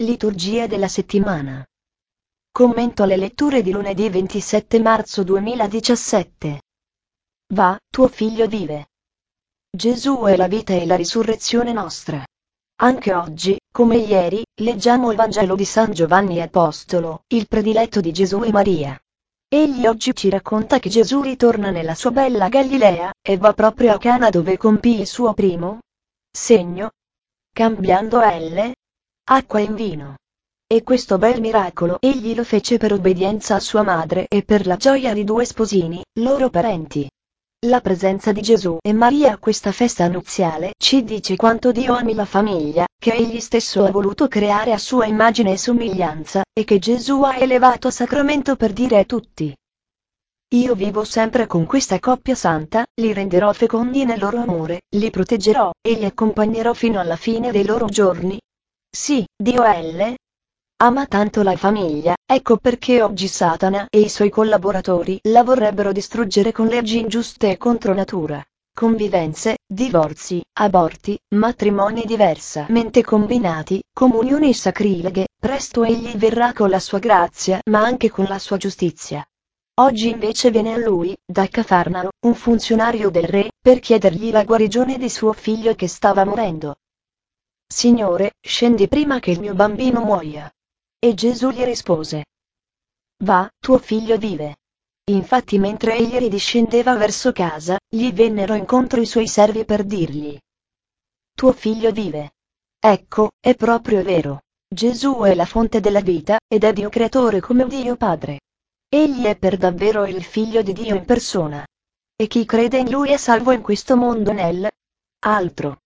Liturgia della settimana. Commento alle letture di lunedì 27 marzo 2017. Va, tuo figlio vive. Gesù è la vita e la risurrezione nostra. Anche oggi, come ieri, leggiamo il Vangelo di San Giovanni Apostolo, il prediletto di Gesù e Maria. Egli oggi ci racconta che Gesù ritorna nella sua bella Galilea, e va proprio a Cana dove compì il suo primo segno, cambiando acqua in vino. E questo bel miracolo egli lo fece per obbedienza a sua madre e per la gioia di due sposini, loro parenti. La presenza di Gesù e Maria a questa festa nuziale ci dice quanto Dio ami la famiglia, che egli stesso ha voluto creare a sua immagine e somiglianza, e che Gesù ha elevato a sacramento per dire a tutti: io vivo sempre con questa coppia santa, li renderò fecondi nel loro amore, li proteggerò, e li accompagnerò fino alla fine dei loro giorni. Sì, Dio ama tanto la famiglia, ecco perché oggi Satana e i suoi collaboratori la vorrebbero distruggere con leggi ingiuste e contro natura. Convivenze, divorzi, aborti, matrimoni diversamente combinati, comunioni sacrileghe, presto egli verrà con la sua grazia ma anche con la sua giustizia. Oggi invece viene a lui, da Cafarnao, un funzionario del re, per chiedergli la guarigione di suo figlio che stava morendo. Signore, scendi prima che il mio bambino muoia. E Gesù gli rispose: va, tuo figlio vive. Infatti mentre egli ridiscendeva verso casa, gli vennero incontro i suoi servi per dirgli: tuo figlio vive. Ecco, è proprio vero. Gesù è la fonte della vita, ed è Dio creatore come Dio Padre. Egli è per davvero il Figlio di Dio in persona. E chi crede in Lui è salvo in questo mondo nel altro.